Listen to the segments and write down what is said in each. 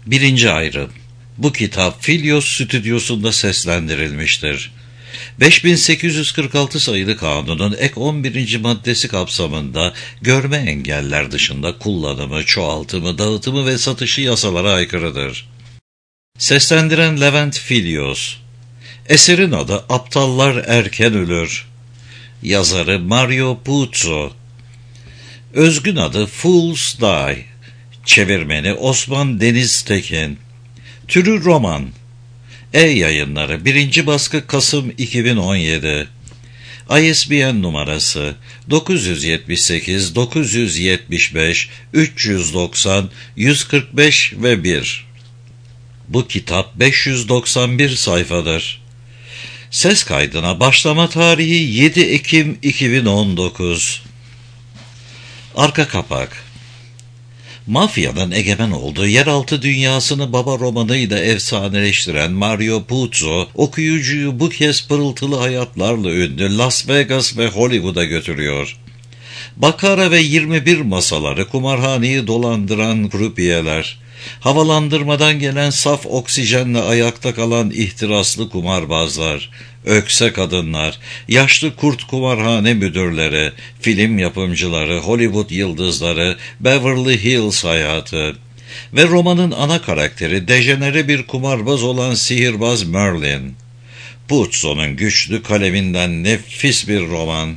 1. ayrım. Bu kitap Filyos stüdyosunda seslendirilmiştir. 5846 sayılı kanunun ek 11. maddesi kapsamında görme engeller dışında kullanımı, çoğaltımı, dağıtımı ve satışı yasalara aykırıdır. Seslendiren Levent Filyos. Eserin adı Aptallar Erken Ölür. Yazarı Mario Puzo. Özgün adı Fools Die. Çevirmeni Osman Deniz Tekin. Türü roman. E-Yayınları 1. baskı Kasım 2017. ISBN numarası 978 975 390 145 ve 1. Bu kitap 591 sayfadır. Ses kaydına başlama tarihi 7 Ekim 2019. Arka kapak. Mafyanın egemen olduğu yeraltı dünyasını baba romanıyla efsaneleştiren Mario Puzo, okuyucuyu bu kez pırıltılı hayatlarla ünlü Las Vegas ve Hollywood'a götürüyor. Bakara ve 21 masaları, kumarhaneyi dolandıran krupiyeler, havalandırmadan gelen saf oksijenle ayakta kalan ihtiraslı kumarbazlar, ökse kadınlar, yaşlı kurt kumarhane müdürleri, film yapımcıları, Hollywood yıldızları, Beverly Hills hayatı ve romanın ana karakteri dejenere bir kumarbaz olan sihirbaz Merlin. Puzo'nun güçlü kaleminden nefis bir roman.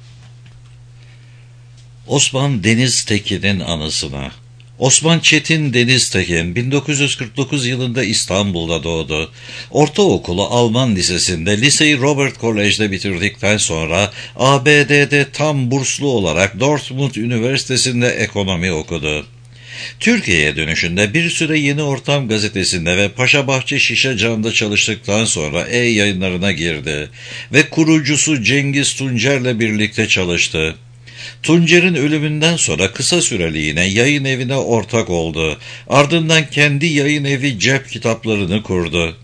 Osman Deniz Tekin'in anısına. Osman Çetin Deniz Tekin 1949 yılında İstanbul'da doğdu. Ortaokulu Alman Lisesi'nde, liseyi Robert College'de bitirdikten sonra ABD'de tam burslu olarak Dartmouth Üniversitesi'nde ekonomi okudu. Türkiye'ye dönüşünde bir süre Yeni Ortam gazetesinde ve Paşabahçe Şişecam'da çalıştıktan sonra E-Yayınlarına girdi ve kurucusu Cengiz Tuncer'le birlikte çalıştı. Tuncer'in ölümünden sonra kısa süreliğine yayın evine ortak oldu. Ardından kendi yayın evi Cep Kitaplarını kurdu.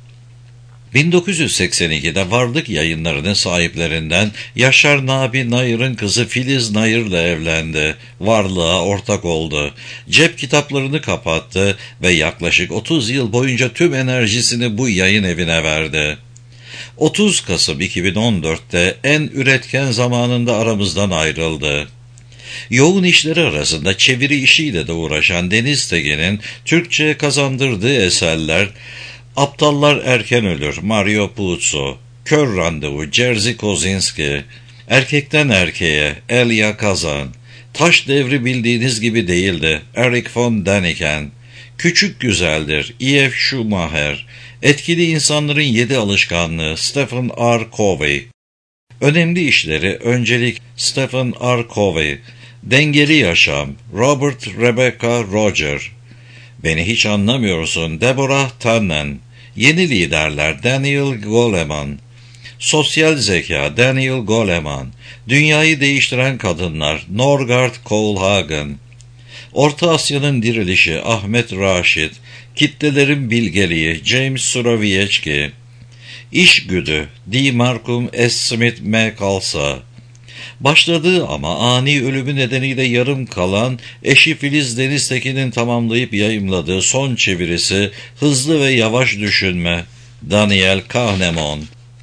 1982'de Varlık Yayınları'nın sahiplerinden Yaşar Nabi Nayır'ın kızı Filiz Nayır'la evlendi. Varlığa ortak oldu. Cep Kitaplarını kapattı ve yaklaşık 30 yıl boyunca tüm enerjisini bu yayın evine verdi. 30 Kasım 2014'te en üretken zamanında aramızdan ayrıldı. Yoğun işleri arasında çeviri işiyle de uğraşan Deniz Tekin'in Türkçe'ye kazandırdığı eserler Aptallar Erken Ölür, Mario Puzo, Kör Randevu, Jerzy Kosinski, Erkekten Erkeğe, Elia Kazan, Taş Devri bildiğiniz gibi değildi, Erich von Däniken, Küçük Güzeldir, E.F. Schumacher, Etkili İnsanların 7 Alışkanlığı, Stephen R. Covey, Önemli İşleri, Öncelik, Stephen R. Covey, Dengeli Yaşam, Robert Rebecca Roger, Beni Hiç Anlamıyorsun, Deborah Tannen, Yeni Liderler, Daniel Goleman, Sosyal Zeka, Daniel Goleman, Dünyayı Değiştiren Kadınlar, Norgard Colehagen, Orta Asya'nın Dirilişi, Ahmet Raşit, Kitlelerin Bilgeliği, James Surawiecki, İşgüdü, D. Markham S. Smith M. Kalsa, başladığı ama ani ölümü nedeniyle yarım kalan eşi Filiz Deniz Tekin'in tamamlayıp yayımladığı son çevirisi Hızlı ve Yavaş Düşünme, Daniel Kahneman.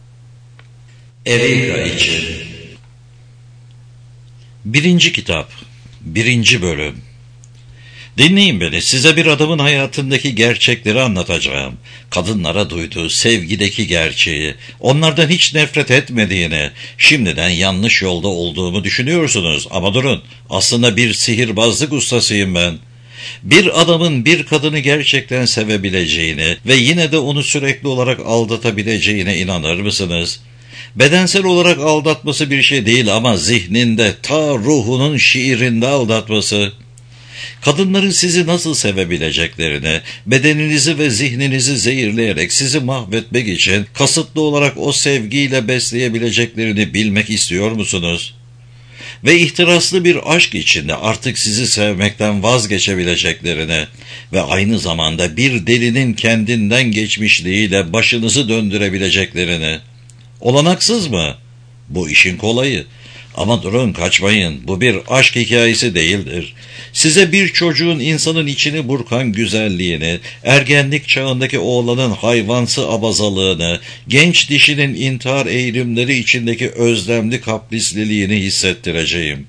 Erika için. 1. kitap, 1. bölüm. Dinleyin beni, size bir adamın hayatındaki gerçekleri anlatacağım. Kadınlara duyduğu sevgideki gerçeği, onlardan hiç nefret etmediğini, şimdiden yanlış yolda olduğumu düşünüyorsunuz. Ama durun, aslında bir sihirbazlık ustasıyım ben. Bir adamın bir kadını gerçekten sevebileceğini ve yine de onu sürekli olarak aldatabileceğine inanır mısınız? Bedensel olarak aldatması bir şey değil ama zihninde, ta ruhunun şiirinde aldatması. Kadınların sizi nasıl sevebileceklerini, bedeninizi ve zihninizi zehirleyerek sizi mahvetmek için kasıtlı olarak o sevgiyle besleyebileceklerini bilmek istiyor musunuz? Ve ihtiraslı bir aşk içinde artık sizi sevmekten vazgeçebileceklerini ve aynı zamanda bir delinin kendinden geçmişliğiyle başınızı döndürebileceklerini. Olanaksız mı? Bu işin kolayı. Ama durun, kaçmayın, bu bir aşk hikayesi değildir. Size bir çocuğun insanın içini burkan güzelliğini, ergenlik çağındaki oğlanın hayvansı abazalığını, genç dişinin intihar eğilimleri içindeki özlemli kaprisliliğini hissettireceğim.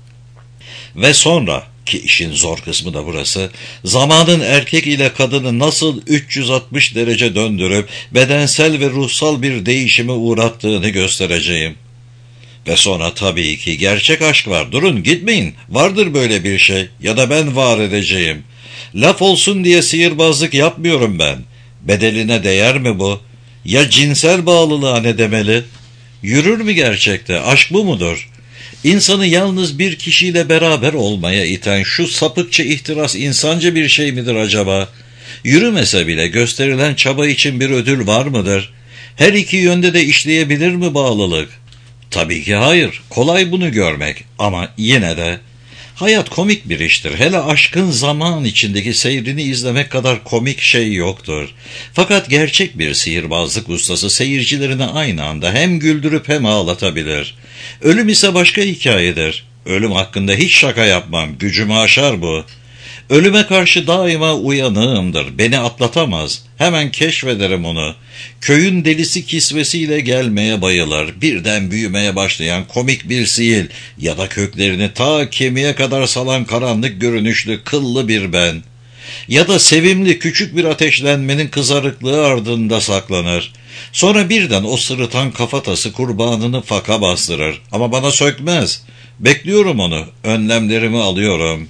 Ve sonra, ki işin zor kısmı da burası, zamanın erkek ile kadını nasıl 360 derece döndürüp bedensel ve ruhsal bir değişime uğrattığını göstereceğim. Ve sonra tabii ki gerçek aşk var. Durun, gitmeyin. Vardır böyle bir şey. Ya da ben var edeceğim. Laf olsun diye sihirbazlık yapmıyorum ben. Bedeline değer mi bu? Ya cinsel bağlılığa ne demeli? Yürür mü gerçekte? Aşk bu mudur? İnsanı yalnız bir kişiyle beraber olmaya iten şu sapıkça ihtiras insanca bir şey midir acaba? Yürümese bile gösterilen çaba için bir ödül var mıdır? Her iki yönde de işleyebilir mi bağlılık? Tabii ki hayır. Kolay bunu görmek, ama yine de hayat komik bir iştir. Hele aşkın zaman içindeki seyrini izlemek kadar komik şey yoktur. Fakat gerçek bir sihirbazlık ustası seyircilerini aynı anda hem güldürüp hem ağlatabilir. Ölüm ise başka hikayedir. Ölüm hakkında hiç şaka yapmam. Gücümü aşar bu. Ölüme karşı daima uyanığımdır. Beni atlatamaz. Hemen keşfederim onu. Köyün delisi kisvesiyle gelmeye bayılır. Birden büyümeye başlayan komik bir sihir ya da köklerini ta kemiğe kadar salan karanlık görünüşlü kıllı bir ben. Ya da sevimli küçük bir ateşlenmenin kızarıklığı ardında saklanır. Sonra birden o sırıtan kafatası kurbanını faka bastırır. Ama bana sökmez. Bekliyorum onu. Önlemlerimi alıyorum.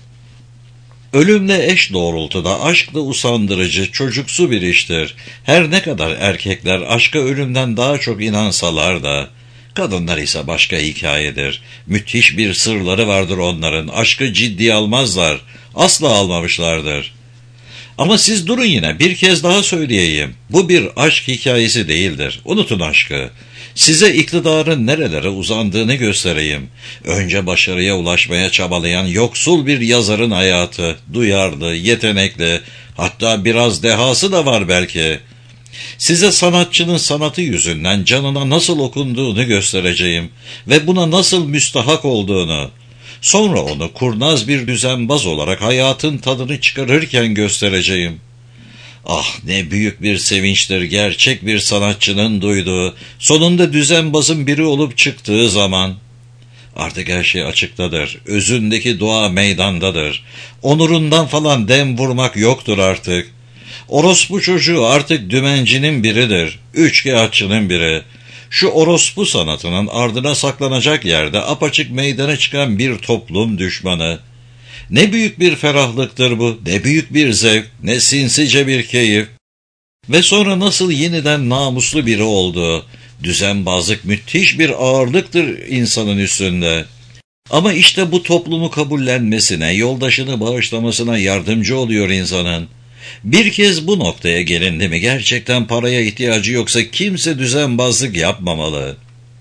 Ölümle eş doğrultuda aşk da usandırıcı, çocuksu bir iştir. Her ne kadar erkekler aşka ölümden daha çok inansalar da, kadınlar ise başka hikayedir. Müthiş bir sırları vardır onların. Aşkı ciddiye almazlar. Asla almamışlardır. Ama siz durun, yine bir kez daha söyleyeyim. Bu bir aşk hikayesi değildir. Unutun aşkı. Size iktidarın nerelere uzandığını göstereyim. Önce başarıya ulaşmaya çabalayan yoksul bir yazarın hayatı, duyarlı, yetenekli, hatta biraz dehası da var belki. Size sanatçının sanatı yüzünden canına nasıl okunduğunu göstereceğim ve buna nasıl müstahak olduğunu. Sonra onu kurnaz bir düzenbaz olarak hayatın tadını çıkarırken göstereceğim. Ah, ne büyük bir sevinçtir gerçek bir sanatçının duyduğu, sonunda düzenbazın biri olup çıktığı zaman. Artık her şey açıktadır, özündeki dua meydandadır. Onurundan falan dem vurmak yoktur artık. Orospu çocuğu artık dümencinin biridir, üçkağıtçının biri. Şu orospu sanatının ardına saklanacak yerde apaçık meydana çıkan bir toplum düşmanı. Ne büyük bir ferahlıktır bu, ne büyük bir zevk, ne sinsice bir keyif. Ve sonra nasıl yeniden namuslu biri oldu. Düzenbazlık müthiş bir ağırlıktır insanın üstünde. Ama işte bu toplumu kabullenmesine, yoldaşını bağışlamasına yardımcı oluyor insanın. Bir kez bu noktaya gelindi mi gerçekten paraya ihtiyacı yoksa kimse düzenbazlık yapmamalı.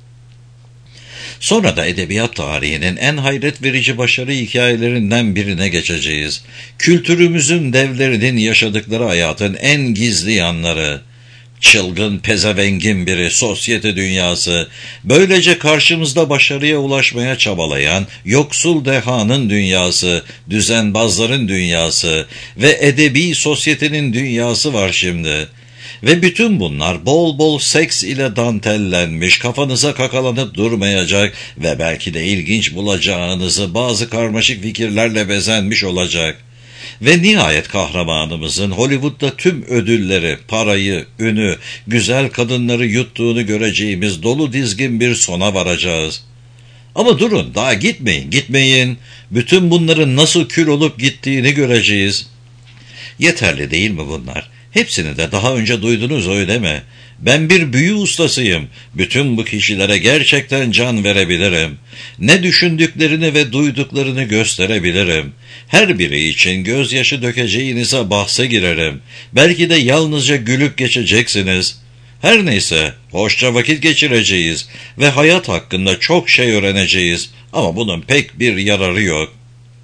Sonra da edebiyat tarihinin en hayret verici başarı hikayelerinden birine geçeceğiz. Kültürümüzün devlerinin yaşadıkları hayatın en gizli yanları. Çılgın pezevengin biri, sosyete dünyası, böylece karşımızda başarıya ulaşmaya çabalayan yoksul dehanın dünyası, düzenbazların dünyası ve edebi sosyetenin dünyası var şimdi. Ve bütün bunlar bol bol seks ile dantellenmiş, kafanıza kakalanıp durmayacak ve belki de ilginç bulacağınızı bazı karmaşık fikirlerle bezenmiş olacak. Ve nihayet kahramanımızın Hollywood'da tüm ödülleri, parayı, ünü, güzel kadınları yuttuğunu göreceğimiz dolu dizgin bir sona varacağız. Ama durun, daha gitmeyin. Bütün bunların nasıl kül olup gittiğini göreceğiz. Yeterli değil mi bunlar? Hepsini de daha önce duydunuz, öyle mi? Ben bir büyü ustasıyım. Bütün bu kişilere gerçekten can verebilirim. Ne düşündüklerini ve duyduklarını gösterebilirim. Her biri için gözyaşı dökeceğinize bahse girerim. Belki de yalnızca gülüp geçeceksiniz. Her neyse, hoşça vakit geçireceğiz ve hayat hakkında çok şey öğreneceğiz. Ama bunun pek bir yararı yok.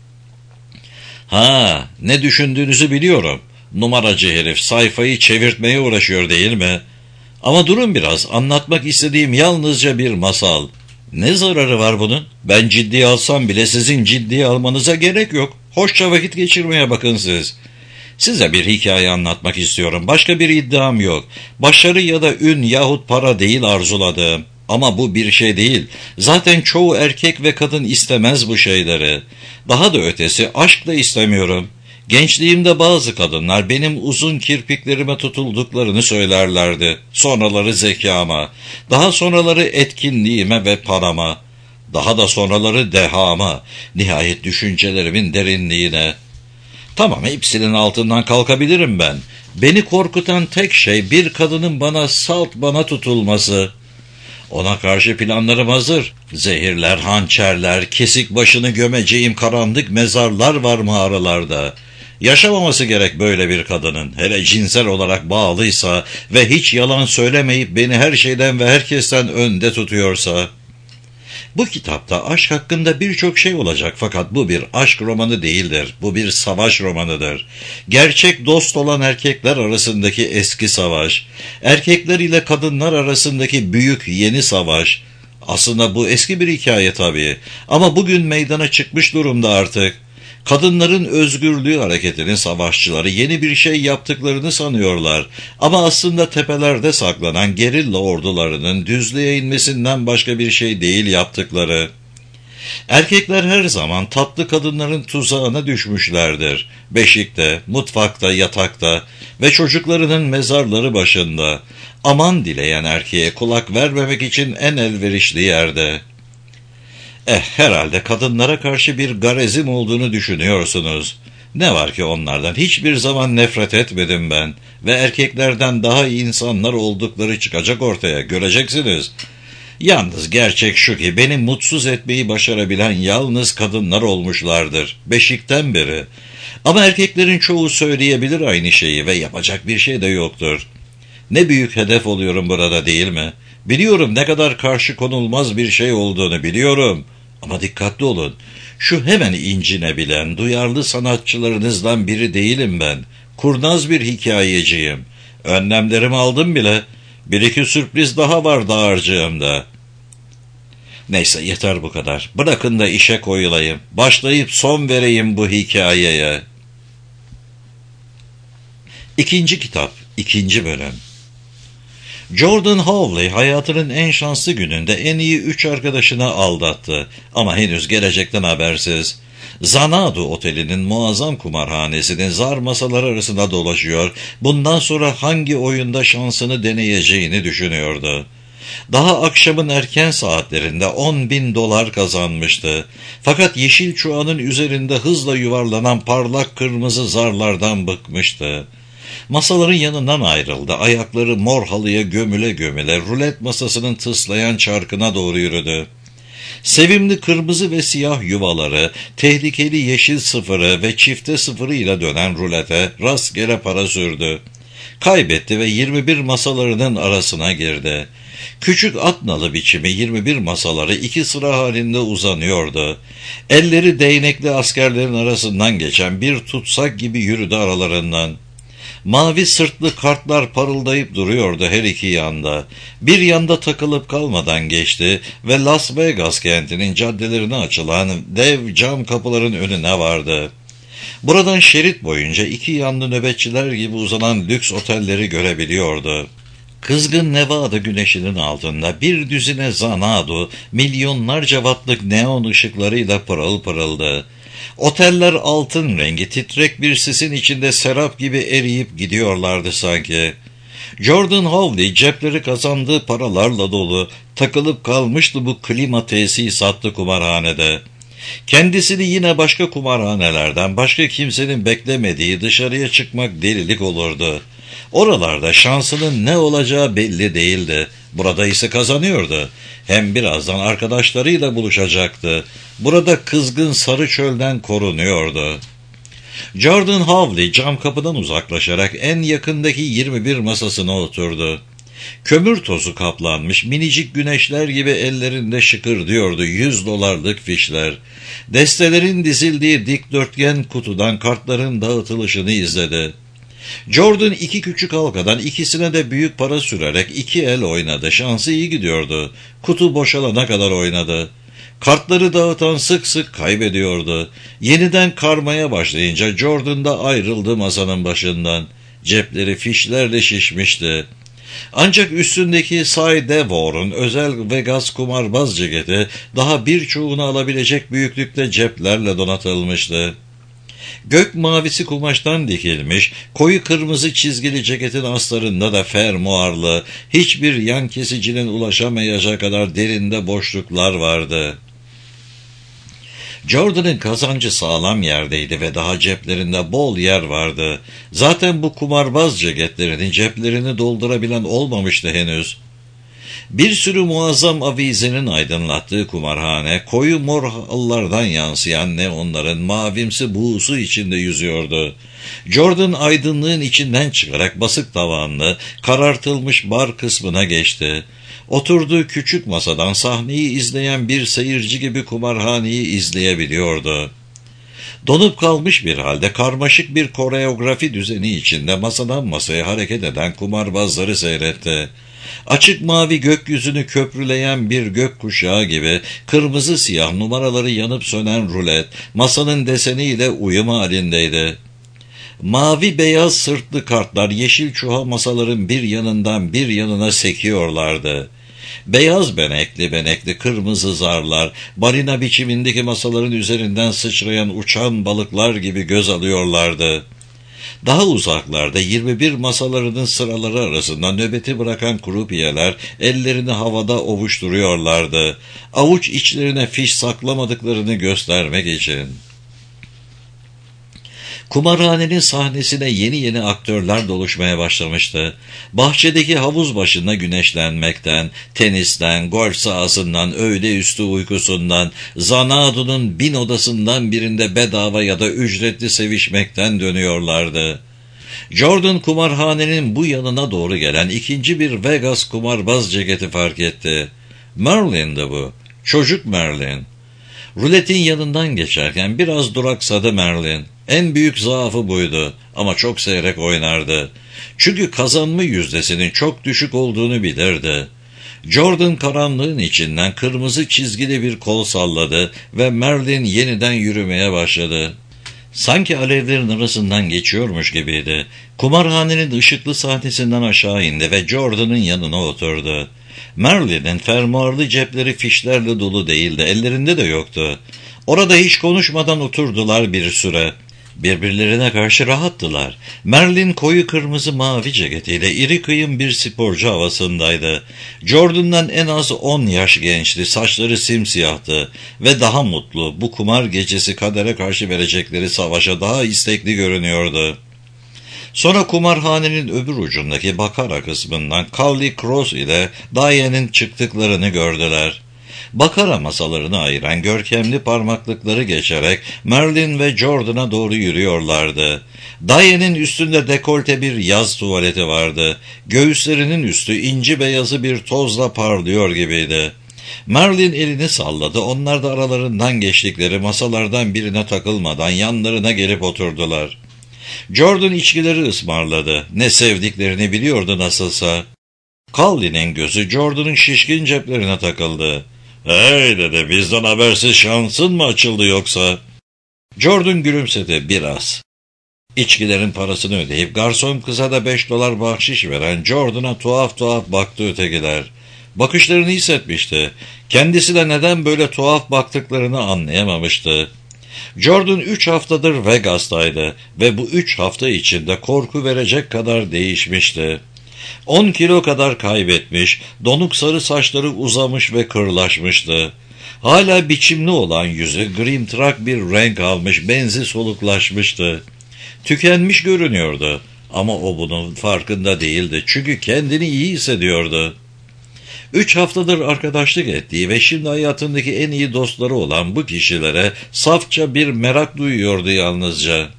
Ne düşündüğünüzü biliyorum. Numaracı herif sayfayı çevirtmeye uğraşıyor değil mi? Ama durun biraz, anlatmak istediğim yalnızca bir masal. Ne zararı var bunun? Ben ciddiye alsam bile sizin ciddiye almanıza gerek yok. Hoşça vakit geçirmeye bakın siz. Size bir hikaye anlatmak istiyorum. Başka bir iddiam yok. Başarı ya da ün yahut para değil arzuladığım. Ama bu bir şey değil. Zaten çoğu erkek ve kadın istemez bu şeyleri. Daha da ötesi, aşk da istemiyorum. Gençliğimde bazı kadınlar benim uzun kirpiklerime tutulduklarını söylerlerdi. Sonraları zekama, daha sonraları etkinliğime ve parama, daha da sonraları dehama, nihayet düşüncelerimin derinliğine. Tamam, hepsinin altından kalkabilirim ben. Beni korkutan tek şey bir kadının bana tutulması. Ona karşı planlarım hazır. Zehirler, hançerler, kesik başını gömeceğim karanlık mezarlar var mağaralarda. Yaşamaması gerek böyle bir kadının. Hele cinsel olarak bağlıysa ve hiç yalan söylemeyip beni her şeyden ve herkesten önde tutuyorsa. Bu kitapta aşk hakkında birçok şey olacak fakat bu bir aşk romanı değildir. Bu bir savaş romanıdır. Gerçek dost olan erkekler arasındaki eski savaş, erkekler ile kadınlar arasındaki büyük yeni savaş. Aslında bu eski bir hikaye tabii ama bugün meydana çıkmış durumda artık. Kadınların özgürlüğü hareketinin savaşçıları yeni bir şey yaptıklarını sanıyorlar. Ama aslında tepelerde saklanan gerilla ordularının düzlüğe inmesinden başka bir şey değil yaptıkları. Erkekler her zaman tatlı kadınların tuzağına düşmüşlerdir. Beşikte, mutfakta, yatakta ve çocuklarının mezarları başında. Aman dileyen erkeğe kulak vermemek için en elverişli yerde. Herhalde kadınlara karşı bir garezim olduğunu düşünüyorsunuz. Ne var ki onlardan hiçbir zaman nefret etmedim ben ve erkeklerden daha iyi insanlar oldukları çıkacak ortaya, göreceksiniz. Yalnız gerçek şu ki beni mutsuz etmeyi başarabilen yalnız kadınlar olmuşlardır, beşikten beri. Ama erkeklerin çoğu söyleyebilir aynı şeyi ve yapacak bir şey de yoktur. Ne büyük hedef oluyorum burada, değil mi? Biliyorum ne kadar karşı konulmaz bir şey olduğunu biliyorum. Ama dikkatli olun. Şu hemen incinebilen, duyarlı sanatçılarınızdan biri değilim ben. Kurnaz bir hikayeciyim. Önlemlerimi aldım bile. Bir iki sürpriz daha var dağarcığımda. Neyse, yeter bu kadar. Bırakın da işe koyulayım. Başlayıp son vereyim bu hikayeye. 2. kitap, 2. bölüm. Jordan Hawley hayatının en şanslı gününde en iyi 3 arkadaşını aldattı ama henüz gelecekten habersiz. Xanadu Oteli'nin muazzam kumarhanesinin zar masaları arasında dolaşıyor, bundan sonra hangi oyunda şansını deneyeceğini düşünüyordu. Daha akşamın erken saatlerinde $10.000 kazanmıştı. Fakat yeşil çuağının üzerinde hızla yuvarlanan parlak kırmızı zarlardan bıkmıştı. Masaların yanından ayrıldı. Ayakları mor halıya gömüle gömüle rulet masasının tıslayan çarkına doğru yürüdü. Sevimli kırmızı ve siyah yuvaları, tehlikeli yeşil sıfırı ve çifte sıfırı ile dönen rulete rastgele para sürdü. Kaybetti ve 21 masalarının arasına girdi. Küçük at nalı biçimi 21 masaları 2 sıra halinde uzanıyordu. Elleri değnekli askerlerin arasından geçen bir tutsak gibi yürüdü aralarından. Mavi sırtlı kartlar parıldayıp duruyordu her iki yanda. Bir yanda takılıp kalmadan geçti ve Las Vegas kentinin caddelerine açılan dev cam kapıların önüne vardı. Buradan şerit boyunca iki yanlı nöbetçiler gibi uzanan lüks otelleri görebiliyordu. Kızgın Nevada güneşinin altında bir düzine Xanadu milyonlarca wattlık neon ışıklarıyla pırıl pırıldı. Oteller altın rengi titrek bir sisin içinde serap gibi eriyip gidiyorlardı sanki. Jordan Hawley cepleri kazandığı paralarla dolu takılıp kalmıştı bu klima tesisatlı kumarhanede. Kendisini yine başka kumarhanelerden başka kimsenin beklemediği dışarıya çıkmak delilik olurdu. Oralarda şansının ne olacağı belli değildi. Burada ise kazanıyordu. Hem birazdan arkadaşlarıyla buluşacaktı. Burada kızgın sarı çölden korunuyordu. Jordan Hawley cam kapıdan uzaklaşarak en yakındaki 21 masasına oturdu. Kömür tozu kaplanmış minicik güneşler gibi ellerinde şıkırdıyordu $100'lık fişler. Destelerin dizildiği dikdörtgen kutudan kartların dağıtılışını izledi. Jordan iki küçük halkadan ikisine de büyük para sürerek iki el oynadı. Şansı iyi gidiyordu. Kutu boşalana kadar oynadı. Kartları dağıtan sık sık kaybediyordu. Yeniden karmaya başlayınca Jordan da ayrıldı masanın başından. Cepleri fişlerle şişmişti. Ancak üstündeki Cy Devor'un özel Vegas kumarbaz ceketi daha birçoğunu alabilecek büyüklükte ceplerle donatılmıştı. Gök mavisi kumaştan dikilmiş, koyu kırmızı çizgili ceketin astarında da fermuarlı, hiçbir yan kesicinin ulaşamayacağı kadar derinde boşluklar vardı. Jordan'ın kazancı sağlam yerdeydi ve daha ceplerinde bol yer vardı. Zaten bu kumarbaz ceketlerinin ceplerini doldurabilen olmamıştı henüz. Bir sürü muazzam avizenin aydınlattığı kumarhane, koyu mor halılardan yansıyan neonların mavimsi buğusu içinde yüzüyordu. Jordan aydınlığın içinden çıkarak basık tavanlı, karartılmış bar kısmına geçti. Oturduğu küçük masadan sahneyi izleyen bir seyirci gibi kumarhaneyi izleyebiliyordu. Donup kalmış bir halde karmaşık bir koreografi düzeni içinde masadan masaya hareket eden kumarbazları seyretti. Açık mavi gökyüzünü köprüleyen bir gökkuşağı gibi kırmızı siyah numaraları yanıp sönen rulet masanın deseniyle uyum halindeydi. Mavi beyaz sırtlı kartlar yeşil çuha masaların bir yanından bir yanına sekiyorlardı. Beyaz benekli kırmızı zarlar, balina biçimindeki masaların üzerinden sıçrayan uçan balıklar gibi göz alıyorlardı. Daha uzaklarda 21 masalarının sıraları arasında nöbeti bırakan krupiyeler ellerini havada ovuşturuyorlardı. Avuç içlerine fiş saklamadıklarını göstermek için. Kumarhanenin sahnesine yeni aktörler doluşmaya başlamıştı. Bahçedeki havuz başında güneşlenmekten, tenisten, golf sahasından, öğle üstü uykusundan, Zanadu'nun 1000 odasından birinde bedava ya da ücretli sevişmekten dönüyorlardı. Jordan kumarhanenin bu yanına doğru gelen ikinci bir Vegas kumarbaz ceketi fark etti. Merlin'di bu. Çocuk Merlin. Ruletin yanından geçerken biraz duraksadı Merlin. En büyük zaafı buydu ama çok seyrek oynardı. Çünkü kazanma yüzdesinin çok düşük olduğunu bilirdi. Jordan karanlığın içinden kırmızı çizgili bir kol salladı ve Merlin yeniden yürümeye başladı. Sanki alevlerin arasından geçiyormuş gibiydi. Kumarhanenin ışıklı sahnesinden aşağı indi ve Jordan'ın yanına oturdu. Merlin'in fermuarlı cepleri fişlerle dolu değildi, ellerinde de yoktu. Orada hiç konuşmadan oturdular bir süre. Birbirlerine karşı rahattılar. Merlin koyu kırmızı mavi ceketiyle iri kıyım bir sporcu havasındaydı. Jordan'dan en az 10 yaş gençti, saçları simsiyahtı ve daha mutlu, bu kumar gecesi kadere karşı verecekleri savaşa daha istekli görünüyordu. Sonra kumarhanenin öbür ucundaki bakara kısmından Callie Cross ile Diane'in çıktıklarını gördüler. Bakara masalarını ayıran görkemli parmaklıkları geçerek Merlin ve Jordan'a doğru yürüyorlardı. Diane'in üstünde dekolte bir yaz tuvaleti vardı. Göğüslerinin üstü inci beyazı bir tozla parlıyor gibiydi. Merlin elini salladı. Onlar da aralarından geçtikleri masalardan birine takılmadan yanlarına gelip oturdular. Jordan içkileri ısmarladı. Ne sevdiklerini biliyordu nasılsa. Callie'nin gözü Jordan'ın şişkin ceplerine takıldı. "Hey," dedi, "bizden habersiz şansın mı açıldı yoksa?" Jordan gülümsedi biraz. İçkilerin parasını ödeyip garson kıza da $5 bahşiş veren Jordan'a tuhaf baktı ötekiler. Bakışlarını hissetmişti. Kendisi de neden böyle tuhaf baktıklarını anlayamamıştı. Jordan 3 haftadır Vegas'taydı ve bu 3 hafta içinde korku verecek kadar değişmişti. 10 kilo kadar kaybetmiş, donuk sarı saçları uzamış ve kırlaşmıştı. Hala biçimli olan yüzü grimtrak bir renk almış, benzi soluklaşmıştı. Tükenmiş görünüyordu ama o bunun farkında değildi çünkü kendini iyi hissediyordu. 3 haftadır arkadaşlık ettiği ve şimdi hayatındaki en iyi dostları olan bu kişilere safça bir merak duyuyordu yalnızca.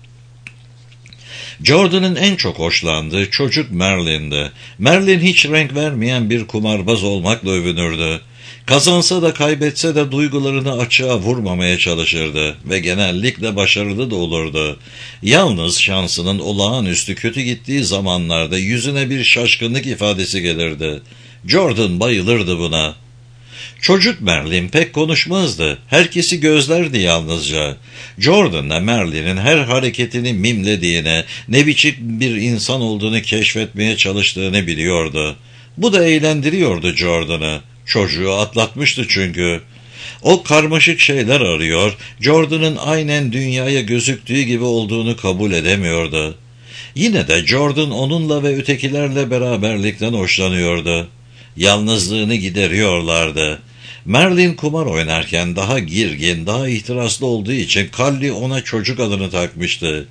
Jordan'ın en çok hoşlandığı çocuk Merlin'di. Merlin hiç renk vermeyen bir kumarbaz olmakla övünürdü. Kazansa da kaybetse de duygularını açığa vurmamaya çalışırdı ve genellikle başarılı da olurdu. Yalnız şansının olağanüstü kötü gittiği zamanlarda yüzüne bir şaşkınlık ifadesi gelirdi. Jordan bayılırdı buna. Çocuk Merlin pek konuşmazdı. Herkesi gözlerdi yalnızca. Jordan da Merlin'in her hareketini mimlediğini, ne biçim bir insan olduğunu keşfetmeye çalıştığını biliyordu. Bu da eğlendiriyordu Jordan'ı. Çocuğu atlatmıştı çünkü. O karmaşık şeyler arıyor, Jordan'ın aynen dünyaya gözüktüğü gibi olduğunu kabul edemiyordu. Yine de Jordan onunla ve ötekilerle beraberlikten hoşlanıyordu. Yalnızlığını gideriyorlardı. Merlin kumar oynarken daha girgin, daha ihtiraslı olduğu için Callie ona çocuk adını takmıştı.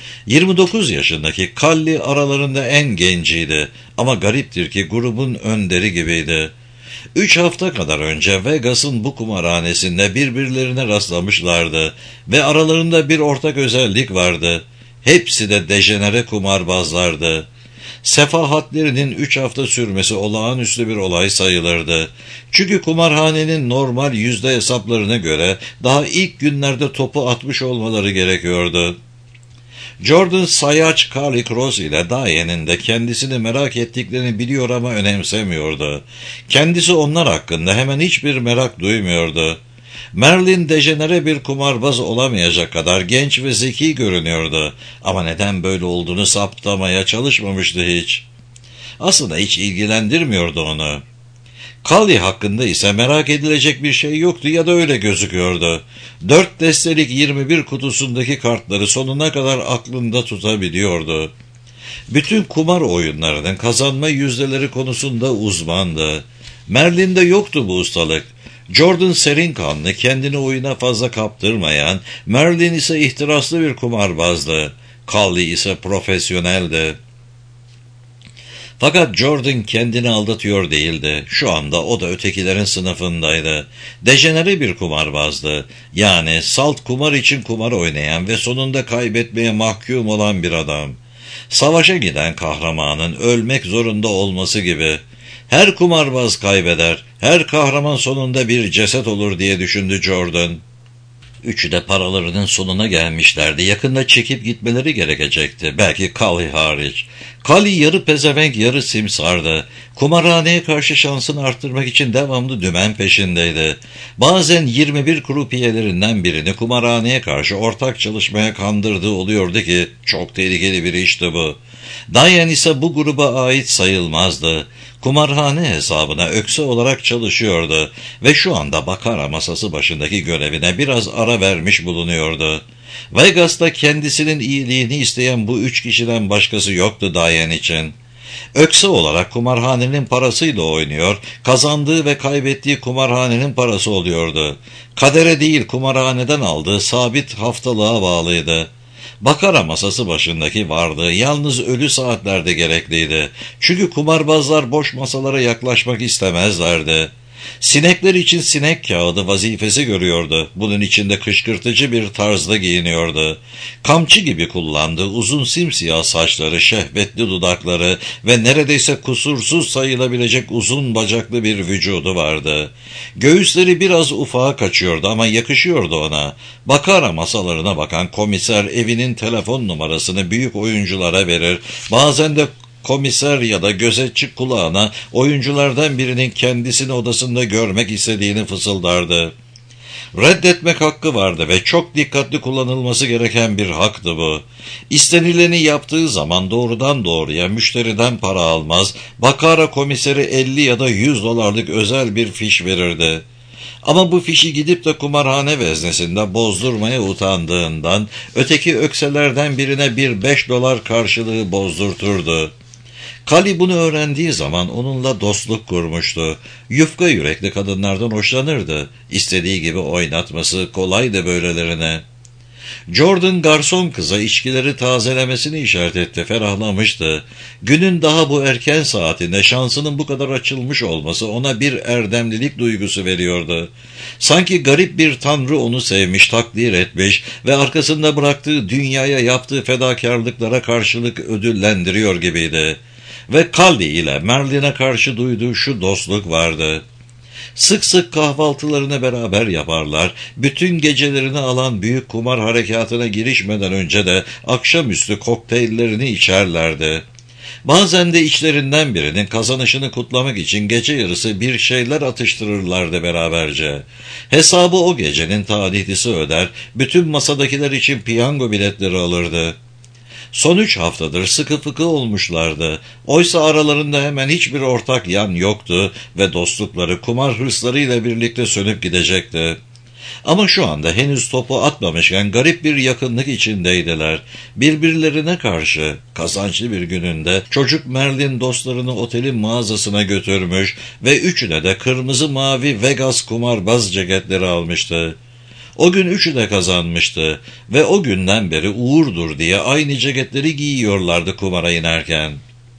29 yaşındaki Callie aralarında en genciydi ama gariptir ki grubun önderi gibiydi. 3 hafta kadar önce Vegas'ın bu kumarhanesinde birbirlerine rastlamışlardı ve aralarında bir ortak özellik vardı. Hepsi de dejenere kumarbazlardı. Sefahatlerinin 3 hafta sürmesi olağanüstü bir olay sayılırdı. Çünkü kumarhanenin normal yüzde hesaplarına göre daha ilk günlerde topu atmış olmaları gerekiyordu. Jordan sayaç Carly Cross ile Diane'in de kendisini merak ettiklerini biliyor ama önemsemiyordu. Kendisi onlar hakkında hemen hiçbir merak duymuyordu. Merlin dejenere bir kumarbaz olamayacak kadar genç ve zeki görünüyordu. Ama neden böyle olduğunu saptamaya çalışmamıştı hiç. Aslında hiç ilgilendirmiyordu onu. Callie hakkında ise merak edilecek bir şey yoktu ya da öyle gözüküyordu. 4 destelik 21 kutusundaki kartları sonuna kadar aklında tutabiliyordu. Bütün kumar oyunlarının kazanma yüzdeleri konusunda uzmandı. Merlin'de yoktu bu ustalık. Jordan serin kanlı, kendini oyuna fazla kaptırmayan, Merlin ise ihtiraslı bir kumarbazdı. Callie ise profesyoneldi. Fakat Jordan kendini aldatıyor değildi. Şu anda o da ötekilerin sınıfındaydı. Dejenere bir kumarbazdı. Yani salt kumar için kumar oynayan ve sonunda kaybetmeye mahkum olan bir adam. Savaşa giden kahramanın ölmek zorunda olması gibi. Her kumarbaz kaybeder, her kahraman sonunda bir ceset olur diye düşündü Jordan. Üçü de paralarının sonuna gelmişlerdi. Yakında çekip gitmeleri gerekecekti. Belki Callie hariç. Callie yarı pezevenk yarı simsardı. Kumarhaneye karşı şansını arttırmak için devamlı dümen peşindeydi. Bazen 21 krupiyelerinden birini kumarhaneye karşı ortak çalışmaya kandırdığı oluyordu ki çok tehlikeli bir işti bu. Diane ise bu gruba ait sayılmazdı. Kumarhane hesabına ökse olarak çalışıyordu ve şu anda bakara masası başındaki görevine biraz ara vermiş bulunuyordu. Vegas'ta kendisinin iyiliğini isteyen bu 3 kişiden başkası yoktu Diane için. Ökse olarak kumarhanenin parasıyla oynuyor, kazandığı ve kaybettiği kumarhanenin parası oluyordu. Kadere değil kumarhaneden aldığı sabit haftalığa bağlıydı. Bakara masası başındaki varlığı yalnız ölü saatlerde gerekliydi. Çünkü kumarbazlar boş masalara yaklaşmak istemezlerdi. Sinekler için sinek kağıdı vazifesi görüyordu. Bunun içinde kışkırtıcı bir tarzda giyiniyordu. Kamçı gibi kullandığı uzun simsiyah saçları, şehvetli dudakları ve neredeyse kusursuz sayılabilecek uzun bacaklı bir vücudu vardı. Göğüsleri biraz ufağa kaçıyordu ama yakışıyordu ona. Bakara masalarına bakan komiser evinin telefon numarasını büyük oyunculara verir. Bazen de komiser ya da gözetçi kulağına oyunculardan birinin kendisini odasında görmek istediğini fısıldardı. Reddetmek hakkı vardı ve çok dikkatli kullanılması gereken bir haktı bu. İstenileni yaptığı zaman doğrudan doğruya müşteriden para almaz, bakara komiseri 50 ya da 100 dolarlık özel bir fiş verirdi. Ama bu fişi gidip de kumarhane veznesinde bozdurmaya utandığından öteki ökselerden birine bir 5 dolar karşılığı bozdurturdu. Callie bunu öğrendiği zaman onunla dostluk kurmuştu. Yufka yürekli kadınlardan hoşlanırdı. İstediği gibi oynatması kolaydı böylelerine. Jordan garson kıza içkileri tazelemesini işaret etti, ferahlamıştı. Günün daha bu erken saatinde şansının bu kadar açılmış olması ona bir erdemlilik duygusu veriyordu. Sanki garip bir tanrı onu sevmiş, takdir etmiş ve arkasında bıraktığı dünyaya yaptığı fedakarlıklara karşılık ödüllendiriyor gibiydi. Ve Callie ile Merlin'e karşı duyduğu şu dostluk vardı. Sık sık kahvaltılarını beraber yaparlar, bütün gecelerini alan büyük kumar harekatına girişmeden önce de akşamüstü kokteyllerini içerlerdi. Bazen de içlerinden birinin kazanışını kutlamak için gece yarısı bir şeyler atıştırırlardı beraberce. Hesabı o gecenin talihlisi öder, bütün masadakiler için piyango biletleri alırdı. Son 3 haftadır sıkı fıkı olmuşlardı. Oysa aralarında hemen hiçbir ortak yan yoktu ve dostlukları kumar hırslarıyla birlikte sönüp gidecekti. Ama şu anda henüz topu atmamışken garip bir yakınlık içindeydiler. Birbirlerine karşı kazançlı bir gününde çocuk Merlin dostlarını otelin mağazasına götürmüş ve üçüne de kırmızı mavi Vegas kumarbaz ceketleri almıştı. O gün üçü de kazanmıştı ve o günden beri uğurdur diye aynı ceketleri giyiyorlardı kumara inerken.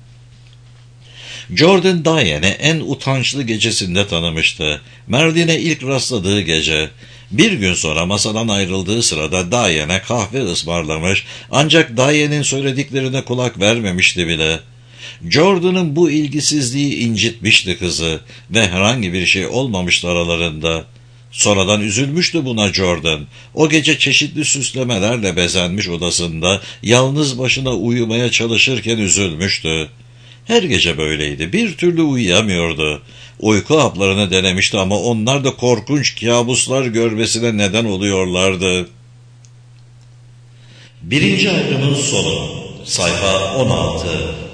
Jordan Diane'i en utançlı gecesinde tanımıştı. Merlin'e ilk rastladığı gece. Bir gün sonra masadan ayrıldığı sırada Diane'e kahve ısmarlamış, ancak Diane'in söylediklerine kulak vermemişti bile. Jordan'ın bu ilgisizliği incitmişti kızı ve herhangi bir şey olmamıştı aralarında. Sonradan üzülmüştü buna Jordan. O gece çeşitli süslemelerle bezenmiş odasında yalnız başına uyumaya çalışırken üzülmüştü. Her gece böyleydi. Bir türlü uyuyamıyordu. Uyku haplarını denemişti ama onlar da korkunç kabuslar görmesine neden oluyorlardı. 1. ayrımın sonu. Sayfa 16.